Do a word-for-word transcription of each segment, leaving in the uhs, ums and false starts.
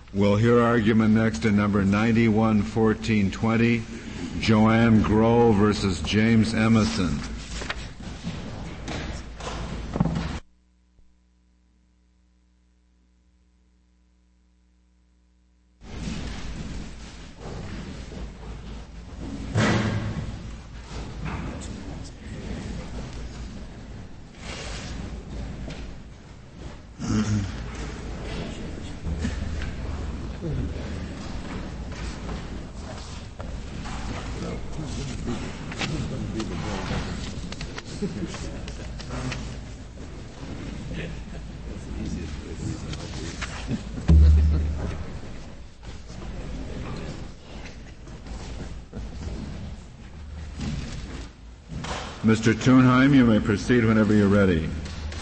We'll hear argument next in number ninety-one fourteen twenty, Joanne Groh versus James Emerson. Mister Thunheim, you may proceed whenever you're ready.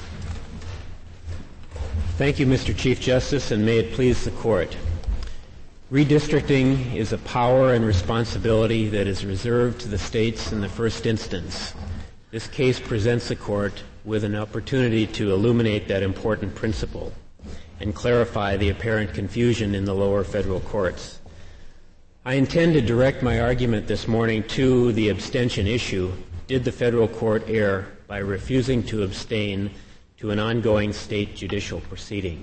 Thank you, Mister Chief Justice, and may it please the Court. Redistricting is a power and responsibility that is reserved to the states in the first instance. This case presents the Court with an opportunity to illuminate that important principle and clarify the apparent confusion in the lower federal courts. I intend to direct my argument this morning to the abstention issue. Did the federal court err by refusing to abstain to an ongoing state judicial proceeding?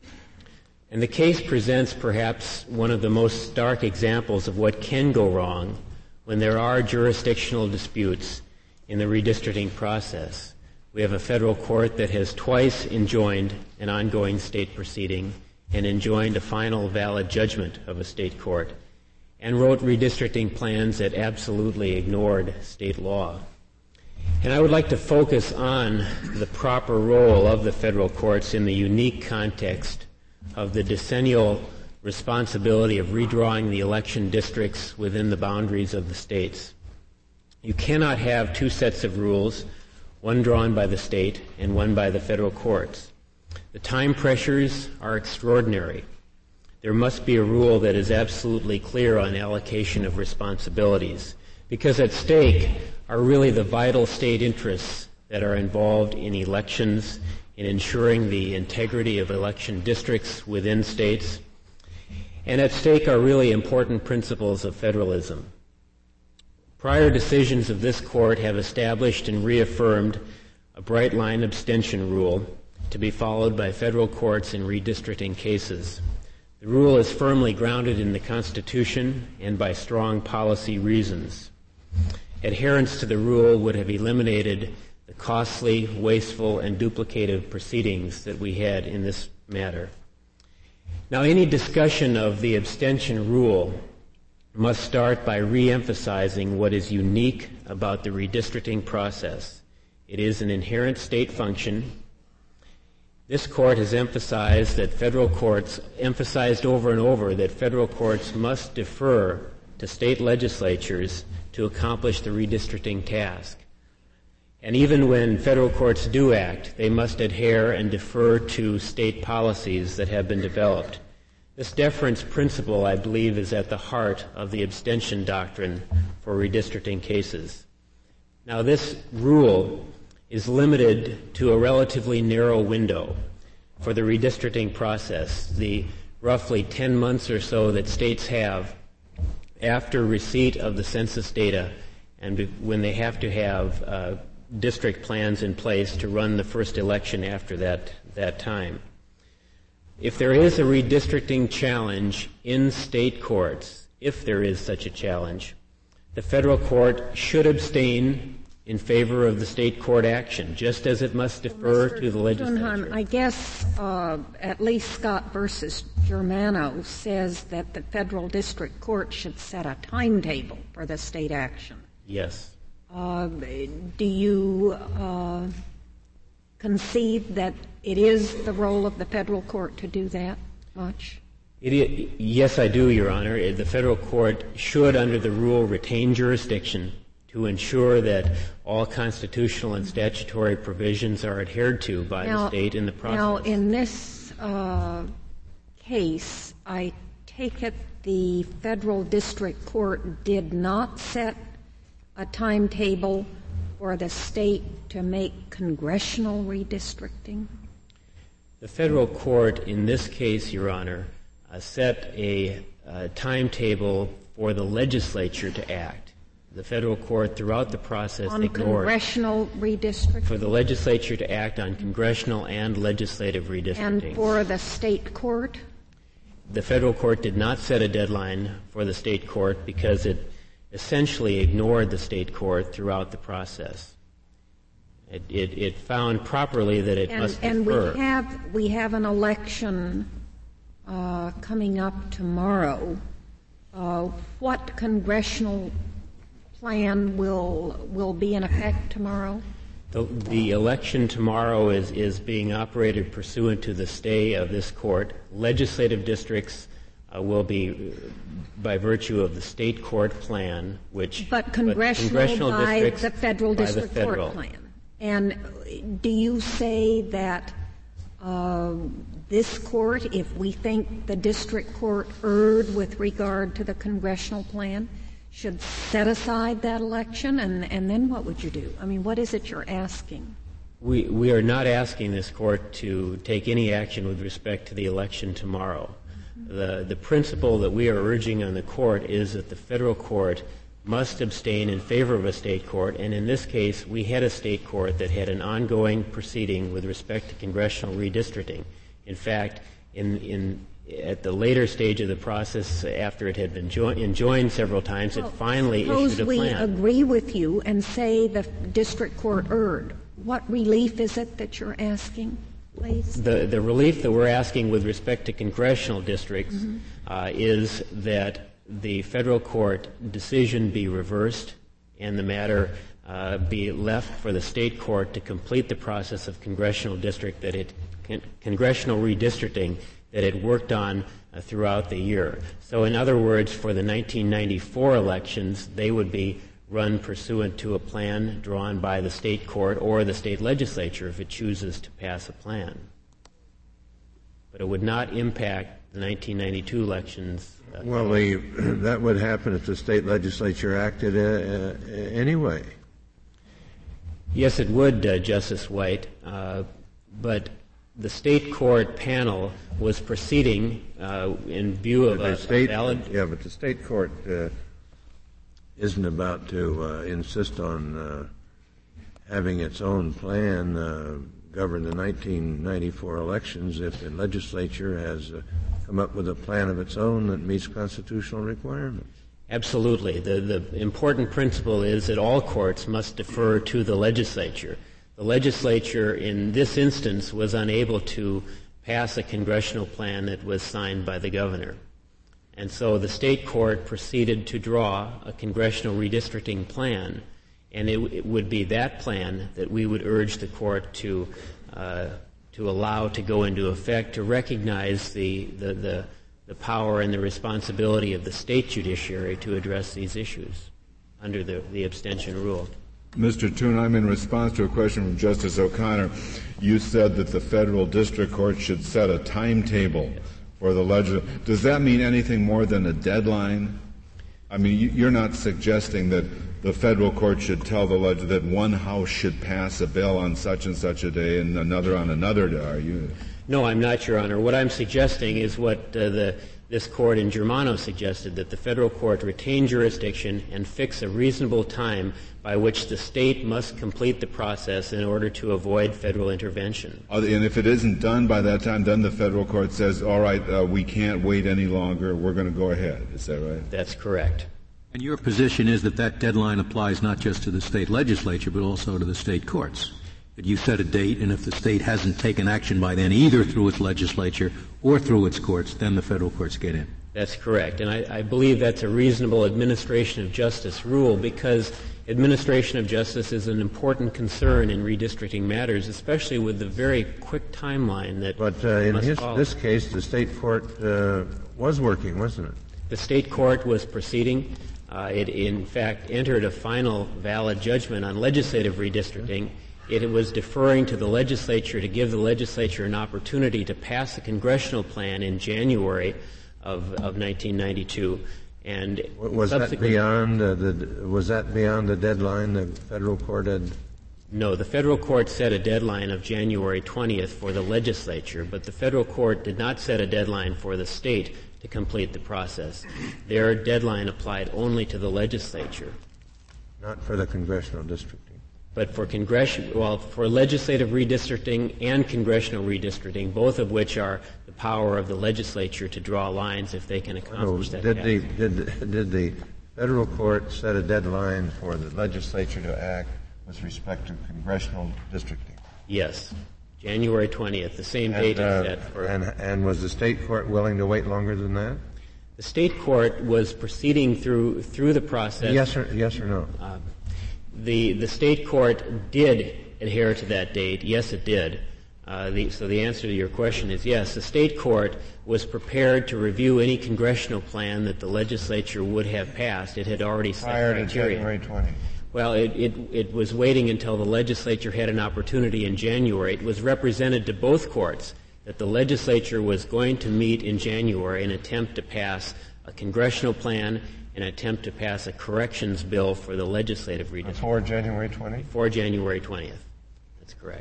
And the case presents perhaps one of the most stark examples of what can go wrong when there are jurisdictional disputes in the redistricting process. We have a federal court that has twice enjoined an ongoing state proceeding and enjoined a final valid judgment of a state court, and wrote redistricting plans that absolutely ignored state law. And I would like to focus on the proper role of the federal courts in the unique context of the decennial responsibility of redrawing the election districts within the boundaries of the states. You cannot have two sets of rules, one drawn by the state and one by the federal courts. The time pressures are extraordinary. There must be a rule that is absolutely clear on allocation of responsibilities, because at stake are really the vital state interests that are involved in elections, in ensuring the integrity of election districts within states. And at stake are really important principles of federalism. Prior decisions of this court have established and reaffirmed a bright line abstention rule to be followed by federal courts in redistricting cases. The rule is firmly grounded in the Constitution and by strong policy reasons. Adherence to the rule would have eliminated the costly, wasteful, and duplicative proceedings that we had in this matter. Now, any discussion of the abstention rule must start by re-emphasizing what is unique about the redistricting process. It is an inherent state function. This court has emphasized that federal courts, emphasized over and over that federal courts must defer to state legislatures to accomplish the redistricting task. And even when federal courts do act, they must adhere and defer to state policies that have been developed. This deference principle, I believe, is at the heart of the abstention doctrine for redistricting cases. Now, this rule is limited to a relatively narrow window for the redistricting process, the roughly ten months or so that states have after receipt of the census data and when they have to have uh, district plans in place to run the first election after that, that time. If there is a redistricting challenge in state courts, if there is such a challenge, the federal court should abstain in favor of the state court action, just as it must defer well, to the legislature. Thunheim, I guess uh, at least Scott versus Germano says that the federal district court should set a timetable for the state action. Yes. Uh, do you uh, concede that it is the role of the federal court to do that much? It is, yes, I do, Your Honor. The federal court should, under the rule, retain jurisdiction to ensure that all constitutional and statutory provisions are adhered to by now, the state in the process. Now, in this uh, case, I take it the federal district court did not set a timetable for the state to make congressional redistricting? The federal court, in this case, Your Honor, uh, set a uh, timetable for the legislature to act. The federal court throughout the process on ignored congressional redistricting? For the legislature to act on congressional and legislative redistricting. And for the state court? The federal court did not set a deadline for the state court because it essentially ignored the state court throughout the process. It, it, it found properly that it and, must and defer. And we have, we have an election uh, coming up tomorrow. Uh, what congressional plan will will be in effect tomorrow? The, the election tomorrow is, is being operated pursuant to the stay of this court. Legislative districts uh, will be by virtue of the state court plan, which but congressional, but congressional by districts the federal by district the federal. court plan. And do you say that uh, this court, if we think the district court erred with regard to the congressional plan, should set aside that election, and, and then what would you do? I mean, what is it you're asking? We, we are not asking this court to take any action with respect to the election tomorrow. Mm-hmm. The, the principle that we are urging on the court is that the federal court must abstain in favor of a state court, and in this case, we had a state court that had an ongoing proceeding with respect to congressional redistricting. In fact, in, in at the later stage of the process, after it had been jo- enjoined several times, well, it finally issued a plan. Suppose we agree with you and say the district court erred. What relief is it that you're asking, please? The, the relief that we're asking with respect to congressional districts mm-hmm. uh, is that the federal court decision be reversed and the matter uh, be left for the state court to complete the process of congressional district that it con- congressional redistricting that it worked on uh, throughout the year. So in other words, for the nineteen ninety-four elections, they would be run pursuant to a plan drawn by the state court or the state legislature if it chooses to pass a plan. But it would not impact the nineteen ninety-two elections. Uh, well, the, that would happen if the state legislature acted uh, uh, anyway. Yes, it would, uh, Justice White, uh, but the state court panel was proceeding uh, in view of a, state, a valid... Yeah, but the state court uh, isn't about to uh, insist on uh, having its own plan uh, govern the nineteen ninety-four elections if the legislature has uh, come up with a plan of its own that meets constitutional requirements. Absolutely. The, the important principle is that all courts must defer to the legislature. The legislature in this instance was unable to pass a congressional plan that was signed by the governor. And so the state court proceeded to draw a congressional redistricting plan, and it, it would be that plan that we would urge the court to uh, to allow to go into effect to recognize the, the, the, the power and the responsibility of the state judiciary to address these issues under the, the abstention rule. Mister Thunheim, in response to a question from Justice O'Connor, you said that the federal district court should set a timetable yes. for the legislature. Does that mean anything more than a deadline? I mean, you're not suggesting that the federal court should tell the leg- that one house should pass a bill on such and such a day and another on another day, are you? No, I'm not, Your Honor. What I'm suggesting is what uh, the this court in Germano suggested, that the federal court retain jurisdiction and fix a reasonable time by which the state must complete the process in order to avoid federal intervention. And if it isn't done by that time, then the federal court says, all right, uh, we can't wait any longer, we're going to go ahead. Is that right? That's correct. And your position is that that deadline applies not just to the state legislature, but also to the state courts. That you set a date, and if the state hasn't taken action by then, either through its legislature or through its courts, then the federal courts get in. That's correct. And I, I believe that's a reasonable administration of justice rule, because administration of justice is an important concern in redistricting matters, especially with the very quick timeline that But uh, in must his, follow. this case, the state court uh, was working, wasn't it? The state court was proceeding. Uh, it, in fact, entered a final valid judgment on legislative redistricting. It was deferring to the legislature to give the legislature an opportunity to pass a congressional plan in January of, of nineteen ninety-two. And was that beyond uh, the was that beyond the deadline the federal court had No, the federal court set a deadline of January twentieth for the legislature, but the federal court did not set a deadline for the state to complete the process. Their deadline applied only to the legislature. Not for the congressional districting. But for congressional, well, for legislative redistricting and congressional redistricting, both of which are the power of the legislature to draw lines if they can accomplish no, that. Did the, did, did the federal court set a deadline for the legislature to act with respect to congressional districting? Yes. January twentieth, the same and, date uh, is set for... And, and was the state court willing to wait longer than that? The state court was proceeding through through the process. Yes or, yes or no? Uh, the, the state court did adhere to that date. Yes, it did. Uh, the, so the answer to your question is yes. The state court was prepared to review any congressional plan that the legislature would have passed. It had already set prior criteria. to January twentieth. Well, it, it, it was waiting until the legislature had an opportunity in January. It was represented to both courts that the legislature was going to meet in January and attempt to pass a congressional plan and attempt to pass a corrections bill for the legislative redistricting. Before January twentieth? Before January twentieth. That's correct.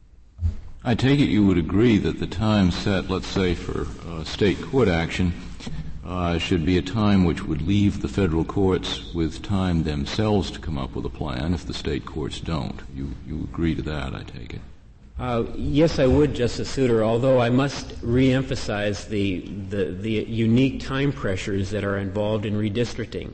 I take it you would agree that the time set, let's say, for uh, state court action uh, should be a time which would leave the federal courts with time themselves to come up with a plan if the state courts don't. You, you agree to that, I take it? Uh, yes, I would, Justice Souter, although I must reemphasize the, the, the unique time pressures that are involved in redistricting.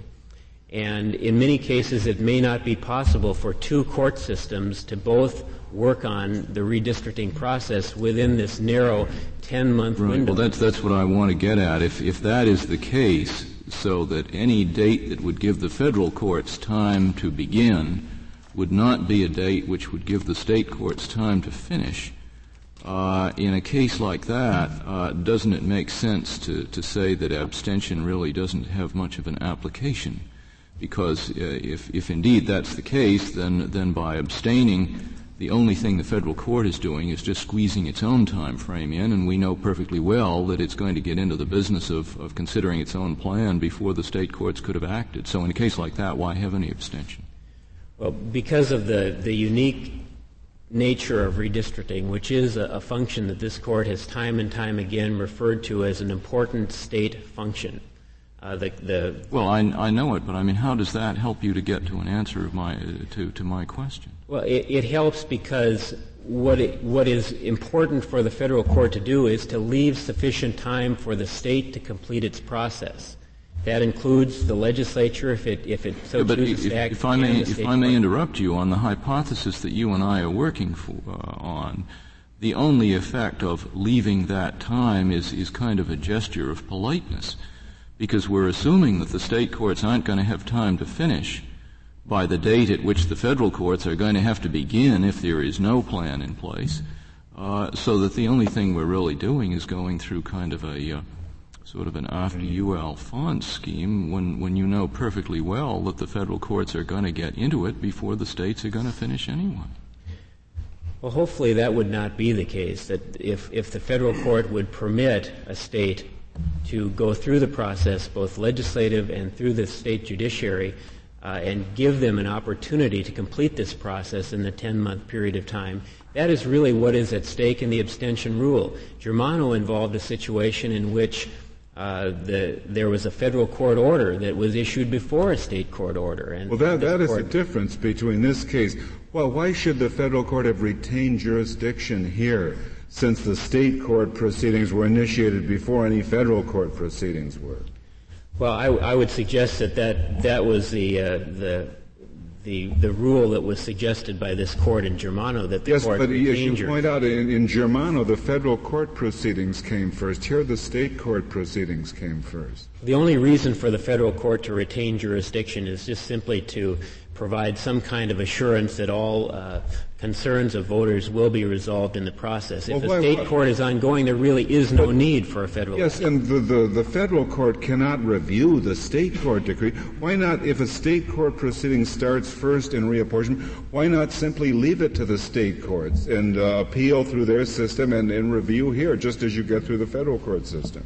And in many cases, it may not be possible for two court systems to both work on the redistricting process within this narrow ten-month right. window. Well, that's, that's what I want to get at. If, if that is the case, so that any date that would give the federal courts time to begin would not be a date which would give the state courts time to finish, uh, in a case like that, uh, doesn't it make sense to, to say that abstention really doesn't have much of an application? Because uh, if, if indeed that's the case, then, then by abstaining, the only thing the federal court is doing is just squeezing its own time frame in, and we know perfectly well that it's going to get into the business of, of considering its own plan before the state courts could have acted. So in a case like that, why have any abstention? Well, because of the, the unique nature of redistricting, which is a, a function that this court has time and time again referred to as an important state function. Uh, the, the well, I, I know it, but I mean, how does that help you to get to an answer of my, uh, to, to my question? Well, it, it helps because what it, what is important for the federal court to do is to leave sufficient time for the state to complete its process. That includes the legislature if it if it so yeah, but chooses if, to act. If I may, if I may court. interrupt you on the hypothesis that you and I are working for, uh, on, the only effect of leaving that time is is kind of a gesture of politeness, because we're assuming that the state courts aren't going to have time to finish by the date at which the federal courts are going to have to begin if there is no plan in place, uh, so that the only thing we're really doing is going through kind of a uh, sort of an after you Alphonse scheme when, when you know perfectly well that the federal courts are going to get into it before the states are going to finish anyway. Well, hopefully that would not be the case, that if, if the federal court would permit a state to go through the process, both legislative and through the state judiciary, uh, and give them an opportunity to complete this process in the ten-month period of time. That is really what is at stake in the abstention rule. Germano involved a situation in which Uh, the, there was a federal court order that was issued before a state court order. And well, that, that is court, the difference between this case. Well, why should the federal court have retained jurisdiction here since the state court proceedings were initiated before any federal court proceedings were? Well, I, I would suggest that that, that was the, uh, the The, the rule that was suggested by this court in Germano, that the yes, court but as you jurisdiction. point out, in, in Germano, the federal court proceedings came first. Here, the state court proceedings came first. The only reason for the federal court to retain jurisdiction is just simply to provide some kind of assurance that all uh, concerns of voters will be resolved in the process. If well, the why, state why, court is ongoing, there really is no need for a federal yes, court. and the, the, the federal court cannot review the state court decree. Why not, if a state court proceeding starts first in reapportionment, why not simply leave it to the state courts and uh, appeal through their system and, and review here, just as you get through the federal court system?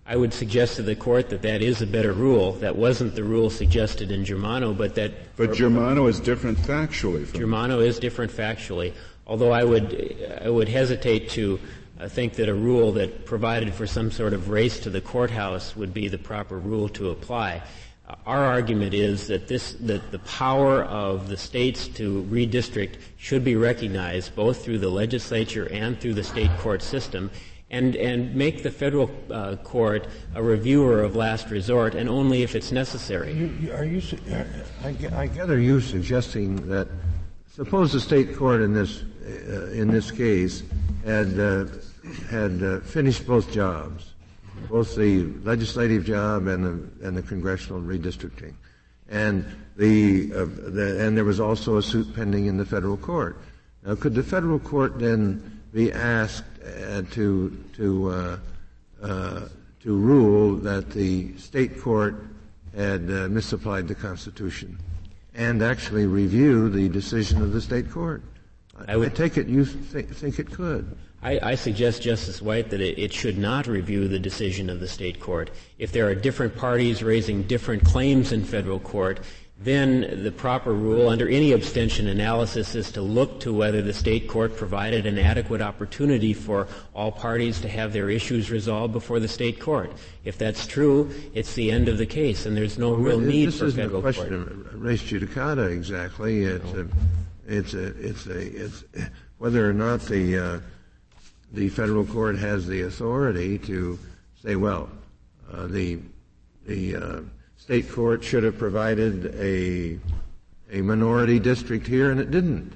I would suggest to the court that that is a better rule. That wasn't the rule suggested in Germano, but that... But Germano is different factually. From Germano is different factually, although I would, I would hesitate to uh, think that a rule that provided for some sort of race to the courthouse would be the proper rule to apply. Uh, our argument is that this, that the power of the states to redistrict should be recognized both through the legislature and through the state court system, and, and make the federal uh, court a reviewer of last resort, and only if it's necessary. You, you, are you? I, I gather you suggesting that suppose the state court in this uh, in this case had uh, had uh, finished both jobs, both the legislative job and the and the congressional redistricting, and the, uh, the and there was also a suit pending in the federal court. Now, could the federal court then be asked uh, to to uh, uh, to rule that the state court had uh, misapplied the Constitution and actually review the decision of the state court? I, would, I take it you th- think it could. I, I suggest, Justice White, that it, it should not review the decision of the state court. If there are different parties raising different claims in federal court, then the proper rule under any abstention analysis is to look to whether the state court provided an adequate opportunity for all parties to have their issues resolved before the state court. If that's true, it's the end of the case, and there's no real well, need for federal court. This isn't a question of res judicata exactly. It's no. a, it's a, it's a, it's whether or not the uh, the federal court has the authority to say, well, uh, the the uh, state court should have provided a a minority district here, and it didn't.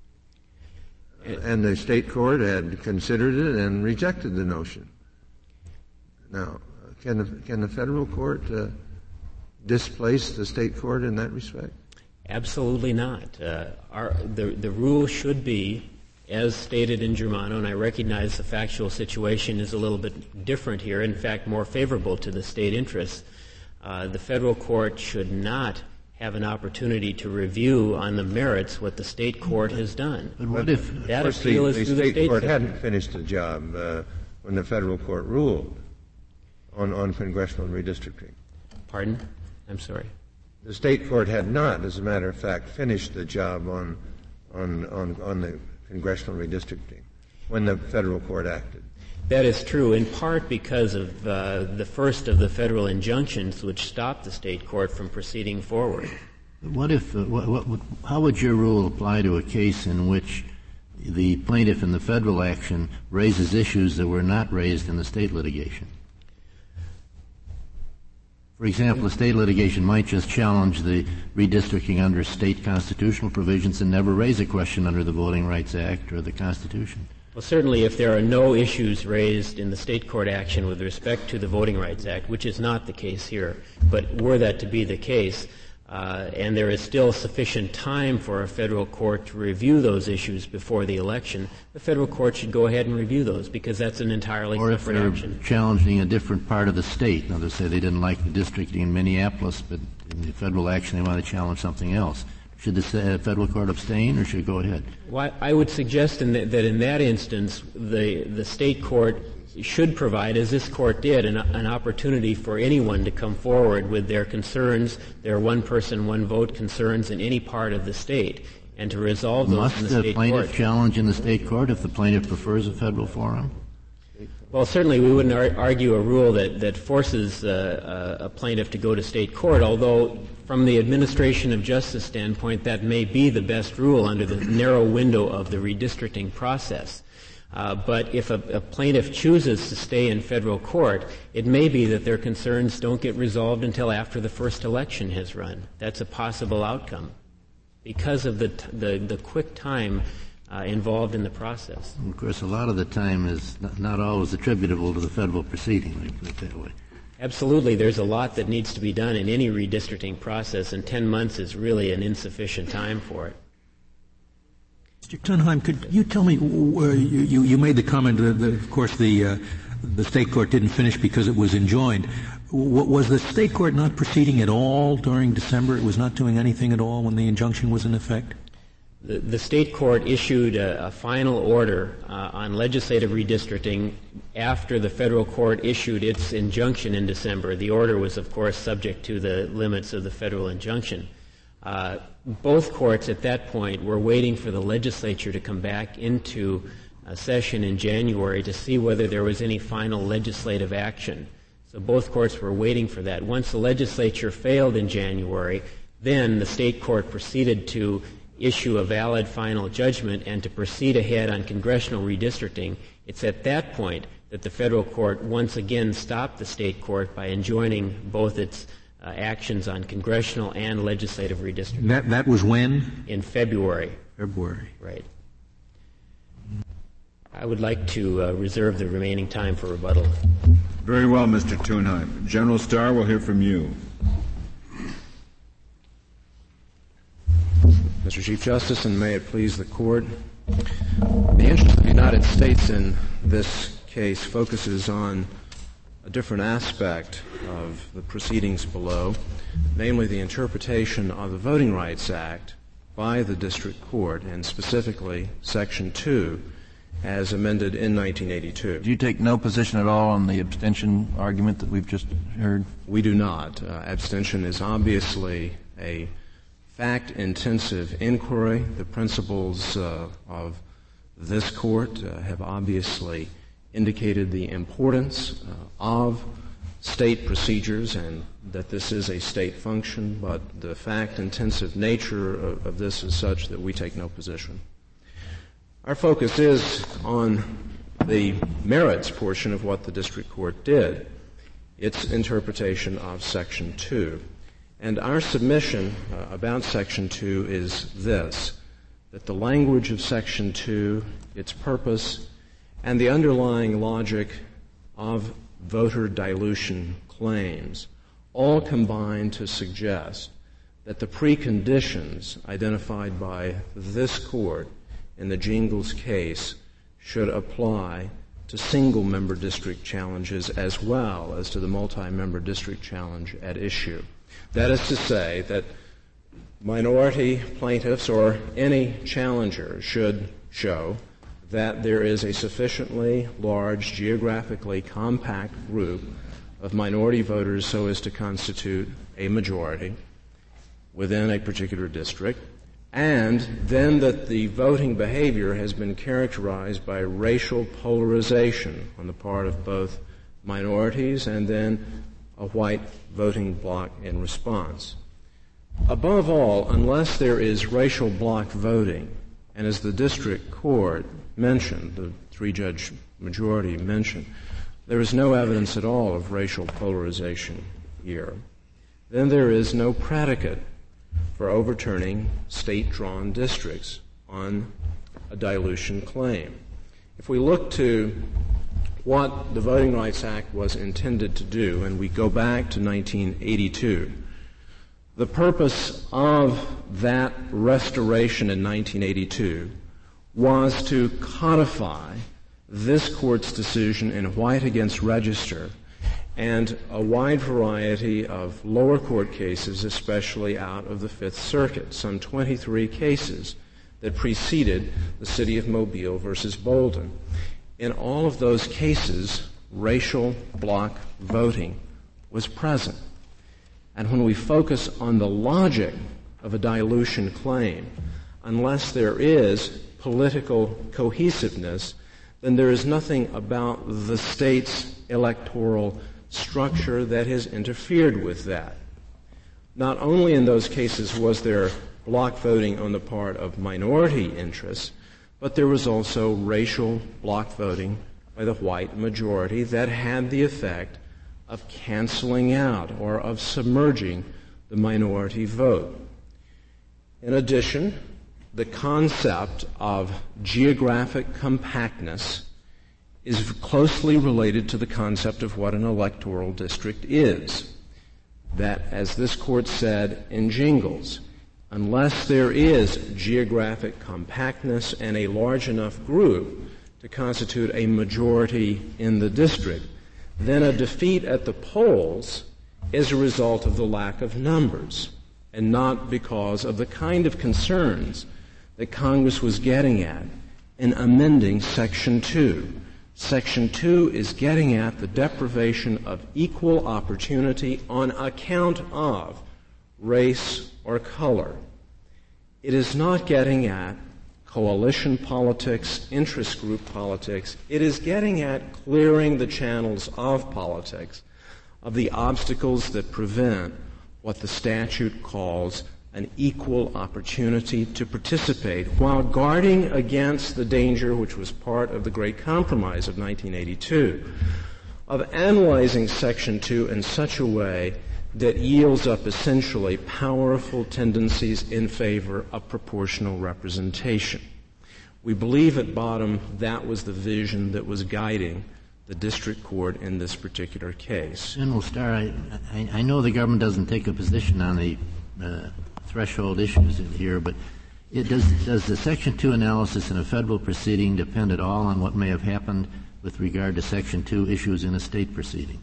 And the state court had considered it and rejected the notion. Now, can the, can the federal court uh, displace the state court in that respect? Absolutely not. Uh, our, the, the rule should be, as stated in Germano, and I recognize the factual situation is a little bit different here, in fact more favorable to the state interests. Uh, the federal court should not have an opportunity to review on the merits what the state court has done. But what if that of appeal the, is the through state the state court system. hadn't finished the job uh, when the federal court ruled on, on congressional redistricting? Pardon? I'm sorry. The state court had not, as a matter of fact, finished the job on on on, on the congressional redistricting when the federal court acted. That is true, in part because of uh, the first of the federal injunctions which stopped the state court from proceeding forward. What if, uh, what, what would, how would your rule apply to a case in which the plaintiff in the federal action raises issues that were not raised in the state litigation? For example, the state litigation might just challenge the redistricting under state constitutional provisions and never raise a question under the Voting Rights Act or the Constitution. Well, certainly if there are no issues raised in the state court action with respect to the Voting Rights Act, which is not the case here, but were that to be the case, uh, and there is still sufficient time for a federal court to review those issues before the election, the federal court should go ahead and review those because that's an entirely or separate if they're action. Challenging a different part of the state. Now, they say they didn't like the districting in Minneapolis, but in the federal action they want to challenge something else. Should the uh, federal court abstain, or should it go ahead? Well, I would suggest in that, that in that instance, the, the state court should provide, as this court did, an, an opportunity for anyone to come forward with their concerns, their one-person, one-vote concerns in any part of the state, and to resolve those Must in the, the state plaintiff court. challenge in the state court if the plaintiff prefers a federal forum? Well, certainly we wouldn't ar- argue a rule that, that forces uh, a plaintiff to go to state court, although from the administration of justice standpoint, that may be the best rule under the narrow window of the redistricting process. Uh, but if a, a plaintiff chooses to stay in federal court, it may be that their concerns don't get resolved until after the first election has run. That's a possible outcome because of the t- the, the quick time uh, involved in the process. And of course, a lot of the time is not, not always attributable to the federal proceeding, let me put it that way. Absolutely. There's a lot that needs to be done in any redistricting process, and ten months is really an insufficient time for it. Mister Tunheim, could you tell me, uh, you, you made the comment that, that of course, the, uh, the state court didn't finish because it was enjoined. W- was the state court not proceeding at all during December? It was not doing anything at all when the injunction was in effect? The, the state court issued a, a final order uh, on legislative redistricting after the federal court issued its injunction in December. The order was, of course, subject to the limits of the federal injunction. Uh, both courts at that point were waiting for the legislature to come back into a session in January to see whether there was any final legislative action. So both courts were waiting for that. Once the legislature failed in January, then the state court proceeded to issue a valid final judgment and to proceed ahead on congressional redistricting. It's at that point that the federal court once again stopped the state court by enjoining both its uh, actions on congressional and legislative redistricting. That, that was when? In February. February. Right. I would like to uh, reserve the remaining time for rebuttal. Very well, Mister Thunheim. General Starr, we'll hear from you. Mister Chief Justice, and may it please the Court, the interest of the United States in this case focuses on a different aspect of the proceedings below, namely the interpretation of the Voting Rights Act by the District Court, and specifically Section two, as amended in nineteen eighty-two. Do you take no position at all on the abstention argument that we've just heard? We do not. Uh, abstention is obviously a fact-intensive inquiry. The principles uh, of this Court uh, have obviously indicated the importance uh, of state procedures and that this is a state function, but the fact-intensive nature of, of this is such that we take no position. Our focus is on the merits portion of what the District Court did, its interpretation of Section two. And our submission uh, about Section two is this, that the language of Section two, its purpose, and the underlying logic of voter dilution claims all combine to suggest that the preconditions identified by this Court in the Jingles case should apply to single-member district challenges as well as to the multi-member district challenge at issue. That is to say that minority plaintiffs or any challenger should show that there is a sufficiently large, geographically compact group of minority voters so as to constitute a majority within a particular district, and then that the voting behavior has been characterized by racial polarization on the part of both minorities and then a white voting bloc in response. Above all, unless there is racial bloc voting, and as the district court mentioned, the three-judge majority mentioned, there is no evidence at all of racial polarization here, then there is no predicate for overturning state-drawn districts on a dilution claim. If we look to what the Voting Rights Act was intended to do, and we go back to nineteen eighty-two, the purpose of that restoration in nineteen eighty-two was to codify this Court's decision in White against Register and a wide variety of lower court cases, especially out of the Fifth Circuit, some twenty-three cases that preceded the City of Mobile versus Bolden. In all of those cases, racial bloc voting was present. And when we focus on the logic of a dilution claim, unless there is political cohesiveness, then there is nothing about the state's electoral structure that has interfered with that. Not only in those cases was there bloc voting on the part of minority interests, but there was also racial bloc voting by the white majority that had the effect of canceling out or of submerging the minority vote. In addition, the concept of geographic compactness is closely related to the concept of what an electoral district is. That, as this Court said in Jingles, unless there is geographic compactness and a large enough group to constitute a majority in the district, then a defeat at the polls is a result of the lack of numbers and not because of the kind of concerns that Congress was getting at in amending Section two. Section two is getting at the deprivation of equal opportunity on account of race or color. It is not getting at coalition politics, interest group politics. It is getting at clearing the channels of politics of the obstacles that prevent what the statute calls an equal opportunity to participate, while guarding against the danger, which was part of the Great Compromise of nineteen eighty-two, of analyzing Section two in such a way that yields up essentially powerful tendencies in favor of proportional representation. We believe at bottom that was the vision that was guiding the district court in this particular case. General Starr, I, I, I know the government doesn't take a position on the uh, threshold issues in here, but it does, does the Section two analysis in a federal proceeding depend at all on what may have happened with regard to Section two issues in a state proceeding?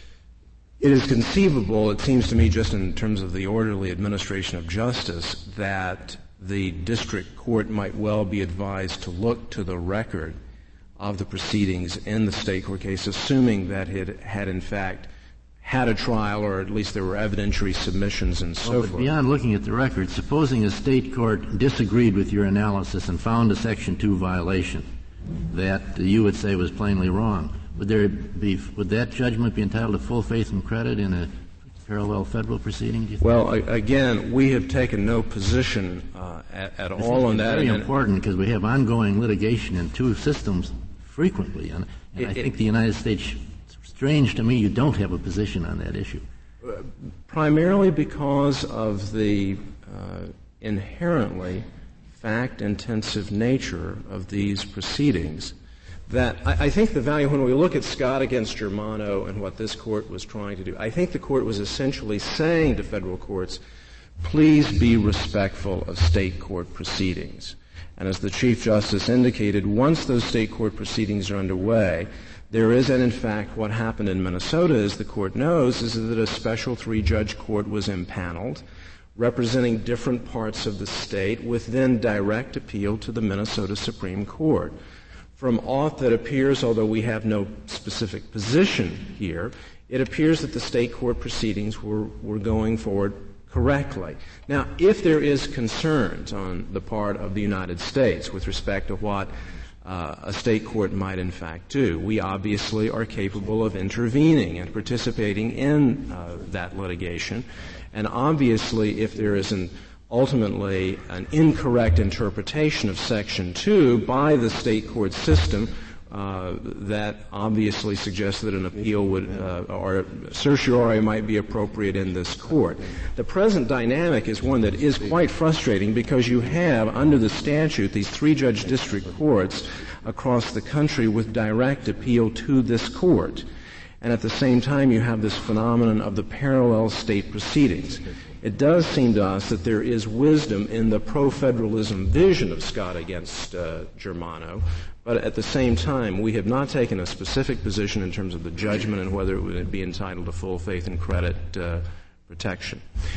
It is conceivable, it seems to me, just in terms of the orderly administration of justice, that the district court might well be advised to look to the record of the proceedings in the state court case, assuming that it had in fact had a trial, or at least there were evidentiary submissions and so well, but forth. Beyond looking at the record, supposing a state court disagreed with your analysis and found a Section two violation that you would say was plainly wrong, would there be, would that judgment be entitled to full faith and credit in a parallel federal proceeding, do you think? Well, again, we have taken no position uh, at, at all on that. It's very important because we have ongoing litigation in two systems frequently, and, and it, I think it, the United States, strange to me, you don't have a position on that issue. Uh, primarily because of the uh, inherently fact-intensive nature of these proceedings. That I, I think the value, when we look at Scott against Germano and what this court was trying to do, I think the court was essentially saying to federal courts, please be respectful of state court proceedings. And as the Chief Justice indicated, once those state court proceedings are underway, there is, and in fact what happened in Minnesota, as the court knows, is that a special three-judge court was impaneled, representing different parts of the state, with then direct appeal to the Minnesota Supreme Court. From aught that appears, although we have no specific position here, it appears that the state court proceedings were, were going forward correctly. Now, if there is concerns on the part of the United States with respect to what uh, a state court might in fact do, we obviously are capable of intervening and participating in uh, that litigation. And obviously, if there is an ultimately an incorrect interpretation of Section two by the state court system, uh, that obviously suggests that an appeal would, uh, or certiorari might be appropriate in this court. The present dynamic is one that is quite frustrating because you have, under the statute, these three-judge district courts across the country with direct appeal to this court. And at the same time, you have this phenomenon of the parallel state proceedings. It does seem to us that there is wisdom in the pro-federalism vision of Scott against uh, Germano, but at the same time, we have not taken a specific position in terms of the judgment and whether it would be entitled to full faith and credit uh, protection.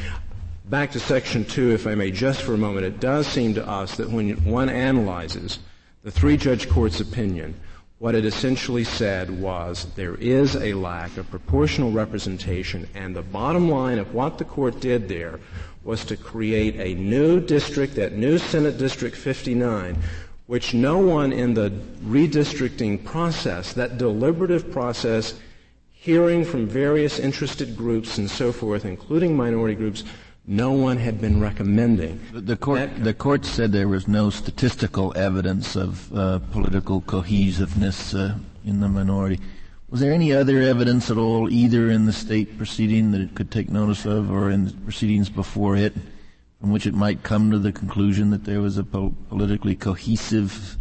Back to Section two, if I may, just for a moment, it does seem to us that when one analyzes the three-judge court's opinion, what it essentially said was there is a lack of proportional representation, and the bottom line of what the court did there was to create a new district, that new Senate District fifty-nine, which no one in the redistricting process, that deliberative process, hearing from various interested groups and so forth, including minority groups, no one had been recommending. The court, the court said there was no statistical evidence of uh, political cohesiveness uh, in the minority. Was there any other evidence at all, either in the state proceeding that it could take notice of or in the proceedings before it, from which it might come to the conclusion that there was a po- politically cohesive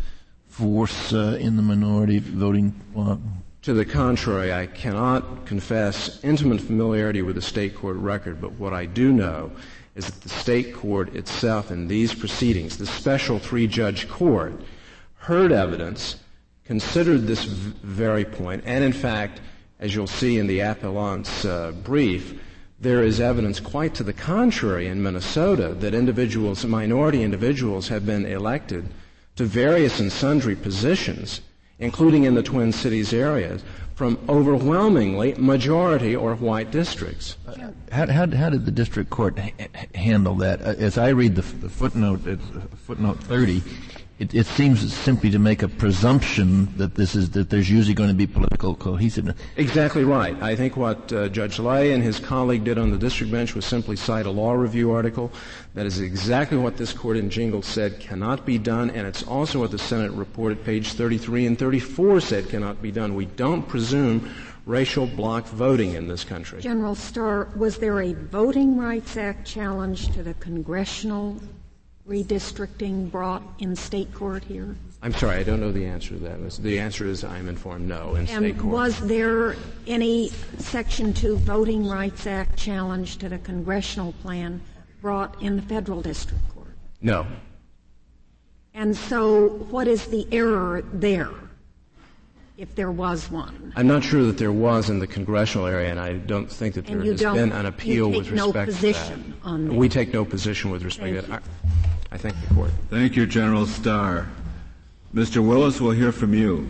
force uh, in the minority voting bloc? To the contrary, I cannot confess intimate familiarity with the state court record, but what I do know is that the state court itself in these proceedings, the special three-judge court, heard evidence, considered this v- very point, and in fact, as you'll see in the appellant's uh, brief, There is evidence quite to the contrary in Minnesota that individuals, minority individuals, have been elected to various and sundry positions, including in the Twin Cities areas, from overwhelmingly majority or white districts. Uh, how, how, how did the district court ha- handle that? Uh, as I read the, f- the footnote, it's, uh, footnote thirty, it, it seems simply to make a presumption that this is that there's usually going to be political cohesiveness. Exactly right. I think what uh, Judge Lay and his colleague did on the district bench was simply cite a law review article. That is exactly what this court in Jingles said cannot be done, and it's also what the Senate report at page thirty-three and thirty-four said cannot be done. We don't presume racial bloc voting in this country. General Starr, was there a Voting Rights Act challenge to the congressional redistricting brought in state court here? I'm sorry, I don't know the answer to that. The answer is, I'm informed, no, in and state court. Was there any Section two Voting Rights Act challenge to the congressional plan brought in the federal district court? No. And so what is the error there, if there was one? I'm not sure that there was in the congressional area, and I don't think that there has been an appeal with respect no to position that. On that. We take no position with respect to that. I, I thank the court. Thank you, General Starr. Mister Willis, we'll hear from you.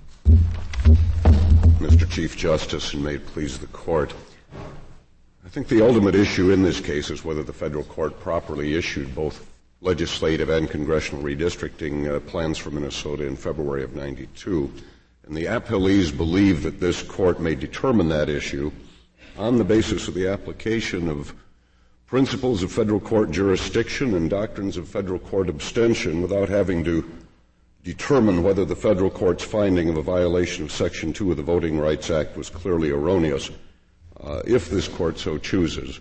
Mister Chief Justice, and may it please the court, I think the ultimate issue in this case is whether the federal court properly issued both legislative and congressional redistricting uh, plans for Minnesota in February of ninety-two. And the appellees believe that this court may determine that issue on the basis of the application of principles of federal court jurisdiction and doctrines of federal court abstention without having to determine whether the federal court's finding of a violation of Section two of the Voting Rights Act was clearly erroneous, uh, if this court so chooses.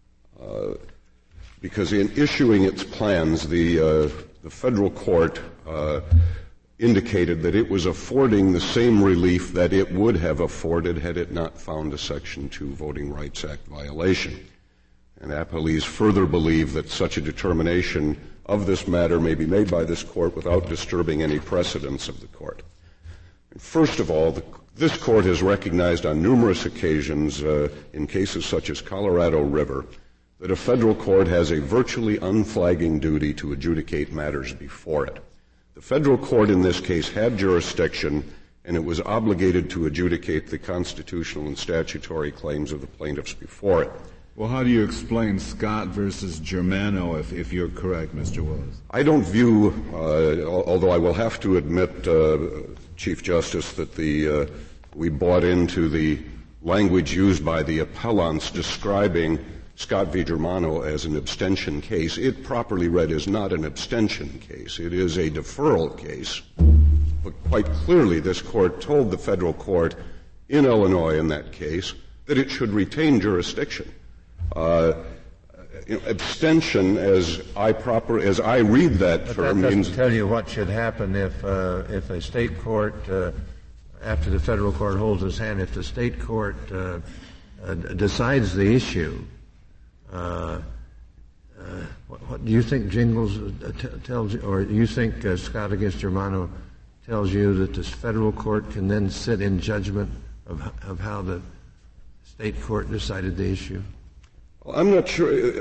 Uh, because in issuing its plans, the, uh, the federal court uh, indicated that it was affording the same relief that it would have afforded had it not found a Section two Voting Rights Act violation. And appellees further believe that such a determination of this matter may be made by this court without disturbing any precedents of the court. And first of all, the, this court has recognized on numerous occasions uh, in cases such as Colorado River that a federal court has a virtually unflagging duty to adjudicate matters before it. The federal court in this case had jurisdiction, and it was obligated to adjudicate the constitutional and statutory claims of the plaintiffs before it. Well, how do you explain Scott versus Germano, if, if you're correct, Mister Willis? I don't view, uh, although I will have to admit, uh, Chief Justice, that the uh, we bought into the language used by the appellants describing Scott v. Germano as an abstention case. It properly read is not an abstention case. It is a deferral case. But quite clearly, this court told the federal court in Illinois in that case that it should retain jurisdiction. Uh, you know, abstention, as I proper as I read that but term, that doesn't means tell you what should happen if uh, if a state court, uh, after the federal court holds its hand, if the state court uh, uh, decides the issue. Uh, uh, what, what do you think Jingles uh, t- tells you, or you think uh, Scott against Germano tells you that this federal court can then sit in judgment of of how the state court decided the issue? I'm not sure.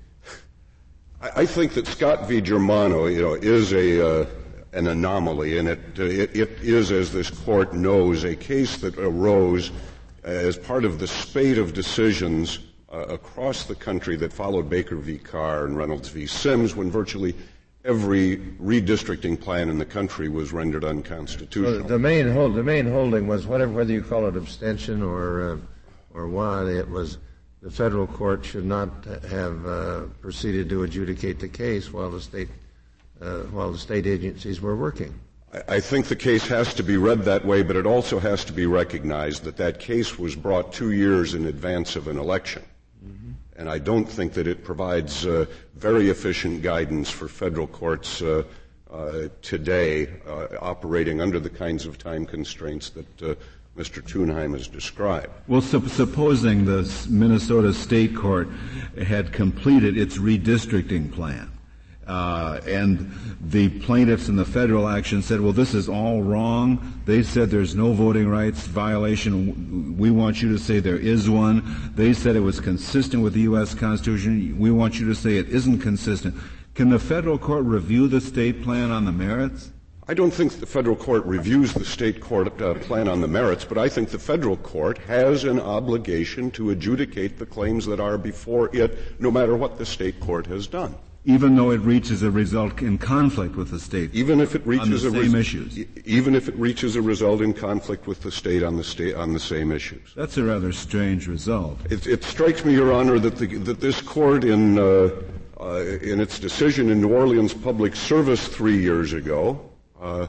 I think that Scott v. Germano, you know, is a uh, an anomaly, and it, it it is, as this court knows, a case that arose as part of the spate of decisions uh, across the country that followed Baker v. Carr and Reynolds v. Sims, when virtually every redistricting plan in the country was rendered unconstitutional. So the main hold, the main holding was whatever, whether you call it abstention or uh, or what, it was. The federal court should not have uh, proceeded to adjudicate the case while the state uh, while the state agencies were working. I, I think the case has to be read that way, but it also has to be recognized that that case was brought two years in advance of an election. Mm-hmm. And I don't think that it provides uh, very efficient guidance for federal courts uh, uh, today uh, operating under the kinds of time constraints that uh, Mister Thunheim has described. Well, sup- supposing the Minnesota State Court had completed its redistricting plan Uh, and the plaintiffs in the federal action said, well, this is all wrong. They said there's no voting rights violation. We want you to say there is one. They said it was consistent with the U S Constitution. We want you to say it isn't consistent. Can the federal court review the state plan on the merits? I don't think the federal court reviews the state court uh, plan on the merits, but I think the federal court has an obligation to adjudicate the claims that are before it, no matter what the state court has done. Even though it reaches a result in conflict with the state, even if it reaches on the a same res- issues, even if it reaches a result in conflict with the state on the state on the same issues. That's a rather strange result. It, it strikes me, Your Honor, that the, that this court, in uh, uh, in its decision in New Orleans Public Service three years ago, uh,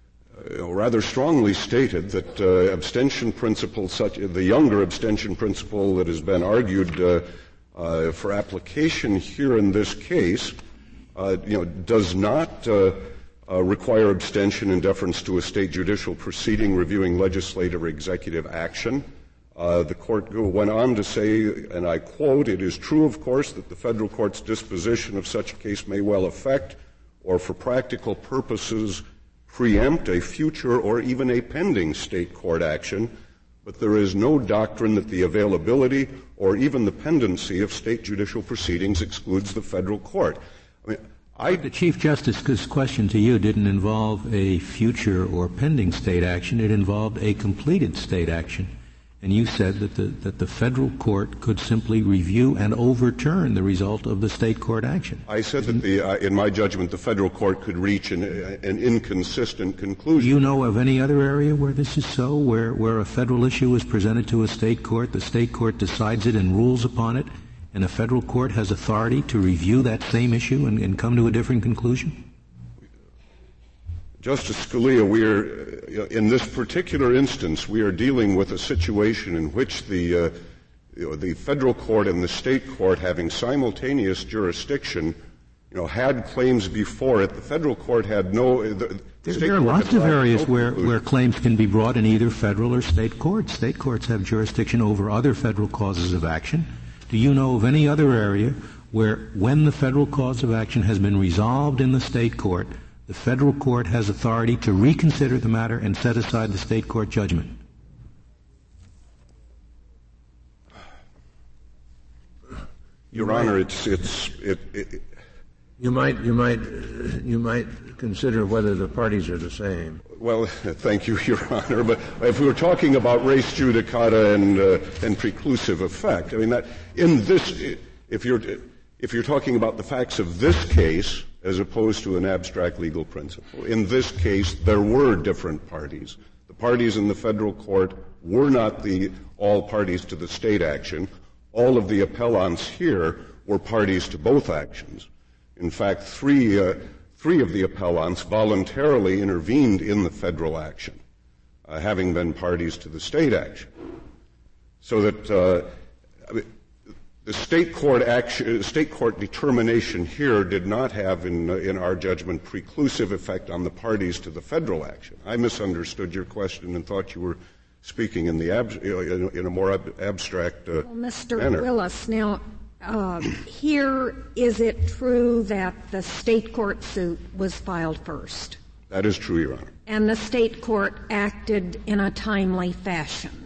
uh, rather strongly stated that uh, abstention principle, such the younger abstention principle that has been argued. Uh, Uh, for application here in this case, uh, you know, does not uh, uh, require abstention in deference to a state judicial proceeding reviewing legislative or executive action. Uh, the court went on to say, and I quote, "It is true, of course, that the federal court's disposition of such a case may well affect, or for practical purposes preempt, a future or even a pending state court action, but there is no doctrine that the availability or even the pendency of state judicial proceedings excludes the federal court." I mean, I the Chief Justice's question to you didn't involve a future or pending state action. It involved a completed state action. And you said that the, that the federal court could simply review and overturn the result of the state court action. I said that, the, uh, in my judgment, the federal court could reach an, uh, an inconsistent conclusion. Do you know of any other area where this is so, where, where a federal issue is presented to a state court, the state court decides it and rules upon it, and a federal court has authority to review that same issue and, and come to a different conclusion? Justice Scalia, we are, in this particular instance, we are dealing with a situation in which the, uh, you know, the federal court and the state court, having simultaneous jurisdiction, you know, had claims before it. The federal court had no. The, the there, there are lots of areas no where, where claims can be brought in either federal or state courts. State courts have jurisdiction over other federal causes of action. Do you know of any other area where, when the federal cause of action has been resolved in the state court, the federal court has authority to reconsider the matter and set aside the state court judgment? Your Honor, it's it's it, it, you might you might you might consider whether the parties are the same. Well, thank you, Your Honor. But if we were talking about res judicata and uh, and preclusive effect, I mean that in this, if you're if you're talking about the facts of this case, as opposed to an abstract legal principle. In this case, there were different parties. The parties in the federal court were not the all parties to the state action. All of the appellants here were parties to both actions. In fact, three, uh, three of the appellants voluntarily intervened in the federal action, uh, having been parties to the state action. So that uh, I mean, the state court action, state court determination here did not have, in uh, in our judgment, preclusive effect on the parties to the federal action. I misunderstood your question and thought you were speaking in the ab- in, in a more ab- abstract uh, well, Mister manner. Willis, now uh, here is it true that the state court suit was filed first? That is true, Your Honor. And the state court acted in a timely fashion?